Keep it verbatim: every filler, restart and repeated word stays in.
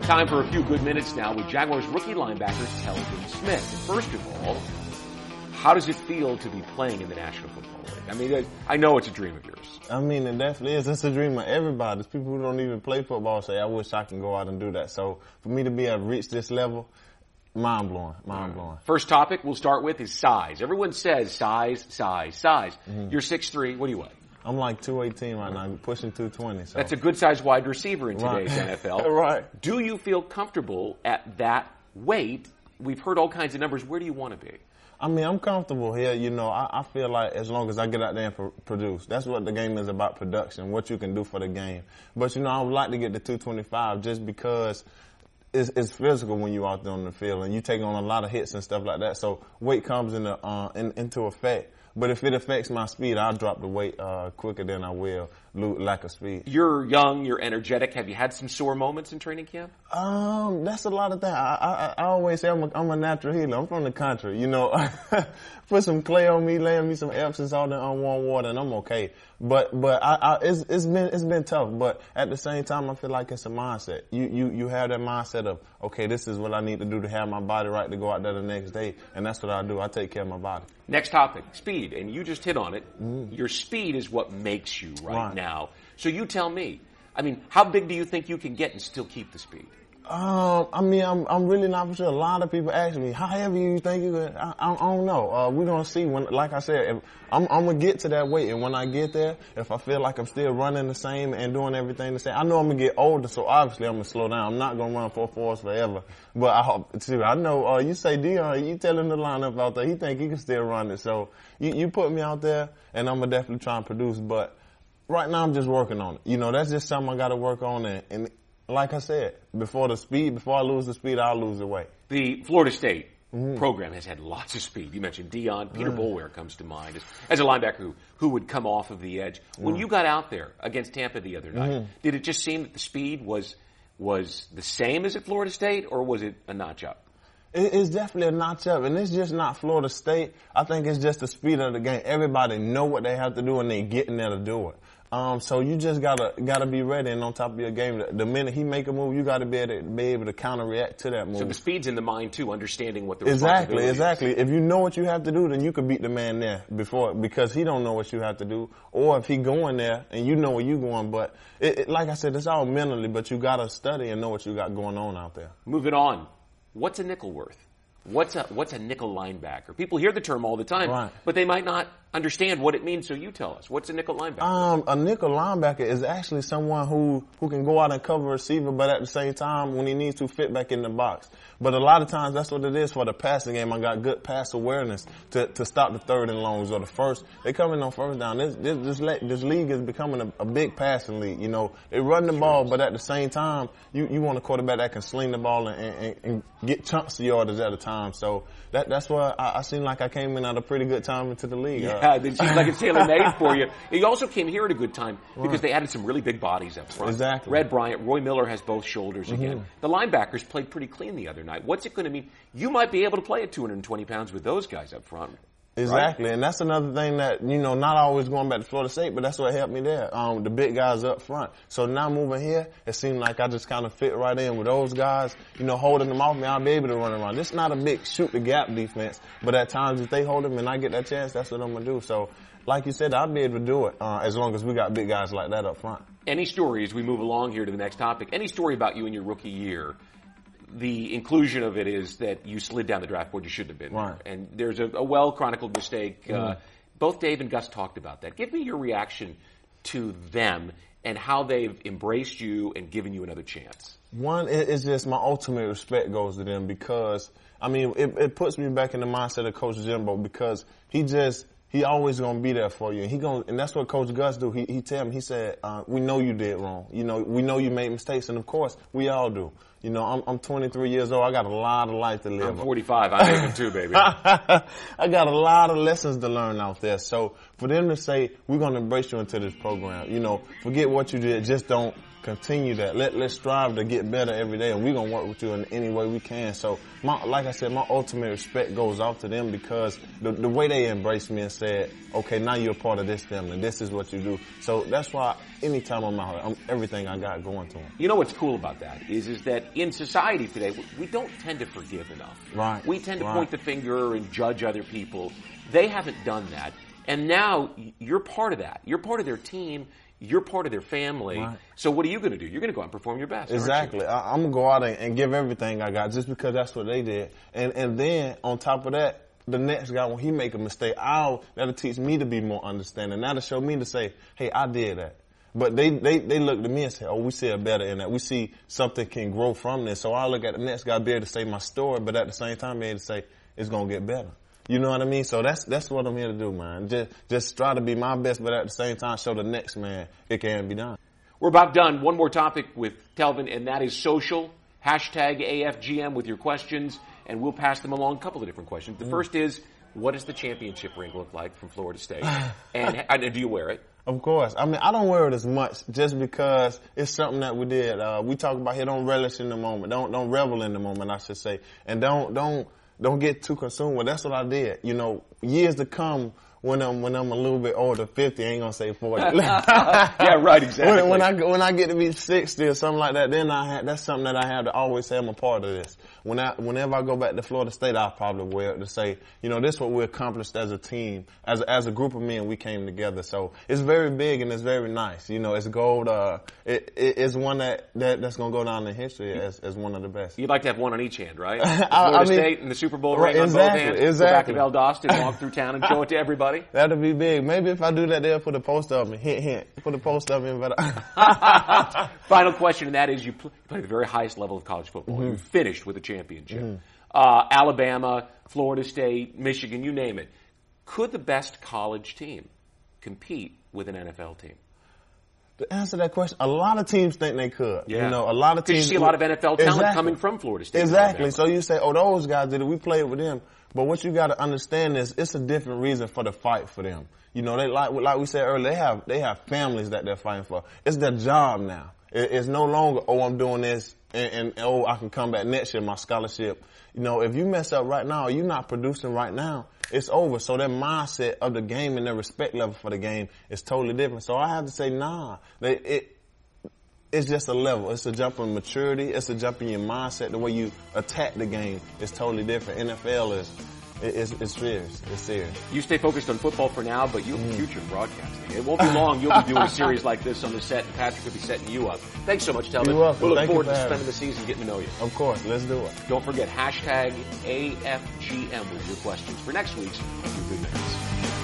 Time for a few good minutes now with Jaguars rookie linebacker Telvin Smith. And first of all, how does it feel to be playing in the National Football League? I mean, I know it's a dream of yours. I mean, it definitely is. It's a dream of everybody. There's people who don't even play football say, I wish I can go out and do that. So for me to be able to reach this level, mind-blowing, mind-blowing. First topic we'll start with is size. Everyone says size, size, size. Mm-hmm. You're six three. What do you weigh? I'm like two eighteen right now. I'm pushing two twenty. So. That's a good-sized wide receiver in today's right. N F L. Right. Do you feel comfortable at that weight? We've heard all kinds of numbers. Where do you want to be? I mean, I'm comfortable here. You know, I, I feel like as long as I get out there and pr- produce, that's what the game is about, production, what you can do for the game. But, you know, I would like to get to two twenty-five just because it's, it's physical when you're out there on the field and you take on a lot of hits and stuff like that. So weight comes into, uh, in, into effect. But if it affects my speed, I'll drop the weight uh, quicker than I will lose lack of speed. You're young, you're energetic. Have you had some sore moments in training camp? Um, that's a lot of things. I, I, I always say I'm a, I'm a natural healer. I'm from the country, you know. Put some clay on me, land me some Epsom salt and unwarm water, and I'm okay. But but I, I it's it's been it's been tough. But at the same time, I feel like it's a mindset. You you you have that mindset of okay, this is what I need to do to have my body right to go out there the next day, and that's what I do. I take care of my body. Next topic, speed, and you just hit on it. Mm. Your speed is what makes you right, right now. So you tell me. I mean, how big do you think you can get and still keep the speed? Um, I mean, I'm I'm really not for sure. A lot of people ask me, how heavy you think you could? I, I, I don't know. Uh, we're gonna see when, like I said, if I'm I'm gonna get to that weight, and when I get there, if I feel like I'm still running the same and doing everything the same, I know I'm gonna get older, so obviously I'm gonna slow down. I'm not gonna run four fours forever. But I hope, too, I know, uh, you say Dion, you tell him to line up out there, he think he can still run it. So you you put me out there, and I'm gonna definitely try and produce. But right now I'm just working on it. You know, that's just something I gotta work on, and. and like I said, before the speed, before I lose the speed, I'll lose the weight. The Florida State mm-hmm. program has had lots of speed. You mentioned Dion. Peter mm-hmm. Boulware comes to mind as, as a linebacker who, who would come off of the edge. When mm-hmm. you got out there against Tampa the other night, mm-hmm. did it just seem that the speed was was the same as at Florida State, or was it a notch up? It's definitely a notch up, and it's just not Florida State. I think it's just the speed of the game. Everybody know what they have to do, and they getting there to do it. Um, so you just gotta gotta be ready and on top of your game. The, the minute he make a move, you gotta be able to be able to counter react to that move. So the speed's in the mind too, understanding what the exactly exactly. is. If you know what you have to do, then you could beat the man there before because he don't know what you have to do, or if he going there and you know where you going. But it, it, like I said, it's all mentally. But you gotta study and know what you got going on out there. Moving on, what's a nickel worth? What's a what's a nickel linebacker? People hear the term all the time, right. but they might not understand what it means. So you tell us, what's a nickel linebacker? Um, a nickel linebacker is actually someone who who can go out and cover a receiver, but at the same time, when he needs to, fit back in the box. But a lot of times, that's what it is for the passing game. I got good pass awareness to to stop the third and longs or the first. They come in on first down. This this this, le- this league is becoming a, a big passing league. You know, they run the ball, but at the same time, you you want a quarterback that can sling the ball and, and, and get chunks of yardage at a time. So that that's why I, I seem like I came in at a pretty good time into the league. Yeah, uh, it seems like it's tailor-made for you. You also came here at a good time because right. they added some really big bodies up front. Exactly. Red Bryant, Roy Miller has both shoulders mm-hmm. again. The linebackers played pretty clean the other night. What's it going to mean? You might be able to play at two hundred twenty pounds with those guys up front. Exactly, right? And that's another thing that, you know, not always going back to Florida State, but that's what helped me there. Um, the big guys up front. So now moving here, it seemed like I just kind of fit right in with those guys, you know, holding them off me, I'll be able to run around. This is not a big shoot the gap defense, but at times if they hold them and I get that chance, that's what I'm going to do. So, like you said, I'll be able to do it uh, as long as we got big guys like that up front. Any story as we move along here to the next topic, any story about you in your rookie year? The inclusion of it is that you slid down the draft board. You shouldn't have been right. there. And there's a, a well-chronicled mistake. Mm. Uh, both Dave and Gus talked about that. Give me your reaction to them and how they've embraced you and given you another chance. One is just my ultimate respect goes to them because, I mean, it, it puts me back in the mindset of Coach Jimbo because he just – he always gonna be there for you, and he gonna, and that's what Coach Gus do. He he tell me, he said, uh, "We know you did wrong. You know, we know you made mistakes, and of course, we all do. You know, I'm I'm twenty-three years old. I got a lot of life to live. I'm forty-five. I make them too, baby. I got a lot of lessons to learn out there. So for them to say, we're gonna embrace you into this program, you know, forget what you did, just don't continue that. Let let's strive to get better every day, and we're gonna work with you in any way we can. So, my like I said, my ultimate respect goes off to them because the the way they embrace me and said, okay, now you're a part of this family. This is what you do. So that's why anytime I'm out here, I'm, everything I got going to them. You know what's cool about that is, is that in society today, we don't tend to forgive enough. Right. We tend to right. point the finger and judge other people. They haven't done that. And now you're part of that. You're part of their team. You're part of their family. Right. So what are you going to do? You're going to go out and perform your best. Exactly. I, I'm going to go out and, and give everything I got just because that's what they did. And and then on top of that, the next guy, when he make a mistake, I'll, that'll teach me to be more understanding. That'll show me to say, hey, I did that. But they, they, they look to me and say, oh, we see it better in that. We see something can grow from this. So I look at the next guy, be able to say my story, but at the same time, be able to say, it's going to get better. You know what I mean? So that's that's what I'm here to do, man. Just just try to be my best, but at the same time, show the next man it can be done. We're about done. One more topic with Telvin, and that is social. Hashtag A F G M with your questions, and we'll pass them along. A couple of different questions. The mm. first is, what does the championship ring look like from Florida State? and, and do you wear it? Of course. I mean, I don't wear it as much just because it's something that we did. Uh, we talk about here, don't relish in the moment. Don't don't revel in the moment, I should say. And don't don't don't get too consumed. Well, that's what I did. You know, years to come, when I'm when I'm a little bit older, fifty, I ain't gonna say forty. Yeah, right, exactly. When, when I when I get to be sixty or something like that, then I have, that's something that I have to always say I'm a part of this. When I whenever I go back to Florida State, I'll probably wear it to say, you know, this is what we accomplished as a team, as a, as a group of men. We came together, so it's very big and it's very nice. You know, it's gold. Uh, it, it it's one that, that that's gonna go down in history as as one of the best. You'd like to have one on each hand, right? I, Florida I mean, State and the Super Bowl right, ring exactly, on both hands. Exactly. Go back to Valdosta, walk through town, and show it to everybody. That'll be big. Maybe if I do that, they'll put a poster of me. Hint, hint. Put a poster of me. But final question, and that is, you play, you play at the very highest level of college football. Mm-hmm. You finished with a championship. Mm-hmm. Uh, Alabama, Florida State, Michigan, you name it. Could the best college team compete with an N F L team? To answer that question, a lot of teams think they could. Yeah. You know, a lot of teams. Because you see a lot of N F L talent exactly. coming from Florida State. Exactly. So you say, oh, those guys did it. We played with them. But what you got to understand is it's a different reason for the fight for them. You know, they like like we said earlier, they have they have families that they're fighting for. It's their job now. It, it's no longer, oh, I'm doing this and, and oh, I can come back next year, my scholarship. You know, if you mess up right now, or you're not producing right now, it's over. So their mindset of the game and their respect level for the game is totally different. So I have to say, nah, they, it it's just a level. It's a jump in maturity. It's a jump in your mindset. The way you attack the game is totally different. N F L is. It's, it's serious. It's serious. You stay focused on football for now, but you have a future in broadcasting. It won't be long. You'll be doing a series like this on the set, and Patrick will be setting you up. Thanks so much, Telvin. You're welcome. We'll look Thank forward you to for spending the season getting to know you. Of course. Let's do it. Don't forget, hashtag A F G M with your questions for next week's Your Good Minutes.